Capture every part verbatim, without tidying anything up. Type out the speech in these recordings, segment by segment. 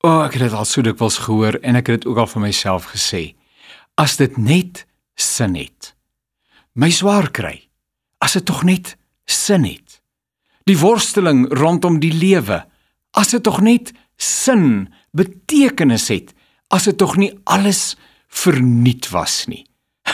O, oh, ek het dit al so dikwels gehoor en ek het dit ook al vir myself gesê. As dit net sin het. My swaar kry, as dit tog net sin het. Die worsteling rondom die lewe, as dit tog net sin, betekenis het, as dit tog nie alles verniet was nie.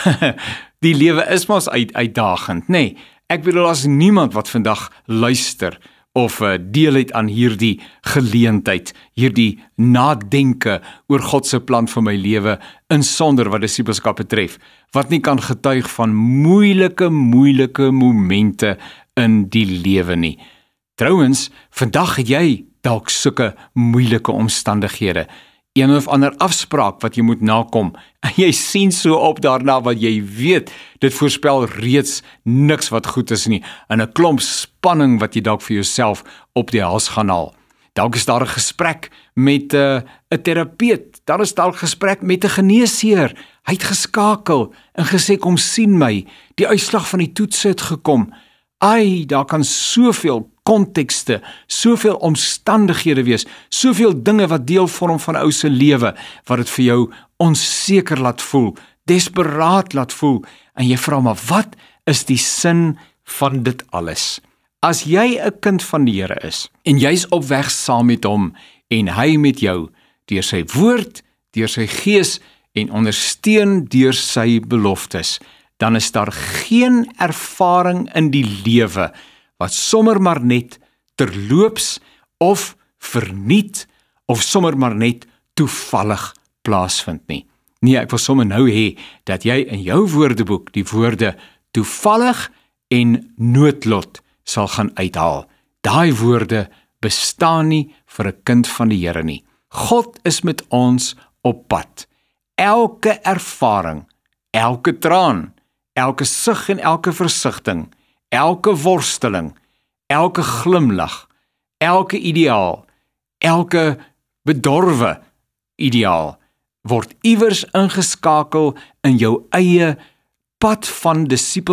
Die lewe is mos uit, uitdagend, nê? Nee, ek bedoel as niemand wat vandag luister of uh, deel het aan hierdie geleentheid, hierdie nadenke oor God se plan vir my lewe, insonder wat disippelskap betref, wat nie kan getuig van moeilike, moeilike momente in die lewe nie. Trouwens, vandag het jy dalk sulke moeilike omstandighede, een of ander afspraak wat jy moet nakom, en jy sien so op daarna wat jy weet, dit voorspel reeds niks wat goed is nie, en 'n klomp spanning wat jy dalk vir jouself op die hals gaan haal. Dalk is daar 'n gesprek met 'n uh, 'n terapeut, daar is dalk gesprek met 'n geneesheer, hy het geskakel en gesê kom sien my, die uitslag van die toets het gekom. Ai, daar kan soveel kontekste, soveel omstandighede wees, soveel dinge wat deel vorm van 'n ou se lewe, wat dit vir jou onseker laat voel, desperaat laat voel, en jy vra maar, wat is die sin van dit alles? As jy 'n kind van die Here is, en jy's op weg saam met hom, en hy met jou, deur sy woord, deur sy gees, en ondersteun deur sy beloftes, dan is daar geen ervaring in die lewe, wat sommer maar net terloops, of verniet, of sommer maar net toevallig plaasvind nie. Nee, ek wil sommer nou hê, dat jy in jou woordeboek die woorde toevallig en noodlot sal gaan uithaal. Daai woorde bestaan nie vir 'n kind van die Here nie. God is met ons op pad. Elke ervaring, elke traan, elke sug en elke versigtiging, elke worsteling, elke glimlag, elke ideaal, elke bedorwe ideaal, word iewers ingeskakel in jou eie pad van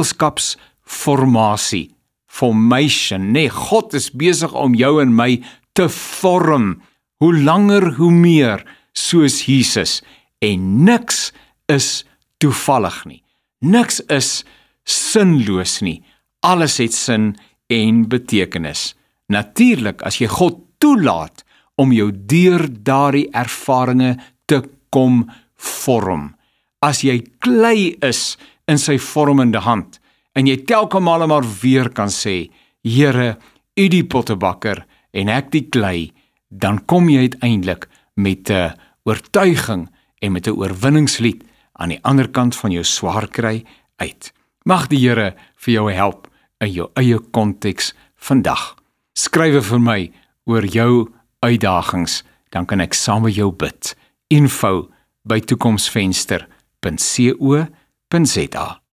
disippelskapsformasie, formation, nee, God is besig om jou en my te vorm, hoe langer hoe meer, soos Jesus, en niks is toevallig nie, niks is sinloos nie, alles het sin en betekenis. Natuurlik, as jy God toelaat om jou deur daardie ervarings te kom vorm. As jy klei is in sy vormende hand, en jy telkens maar weer kan sê, Here, U die pottebakker, en ek die klei, dan kom jy uiteindelik met 'n oortuiging en met 'n oorwinningslied aan die ander kant van jou swaar kry uit. Mag die Here vir jou help in jou eie konteks vandag. Skryf vir my oor jou uitdagings, dan kan ek saam met jou bid. Info by toekomsvenster punt co punt za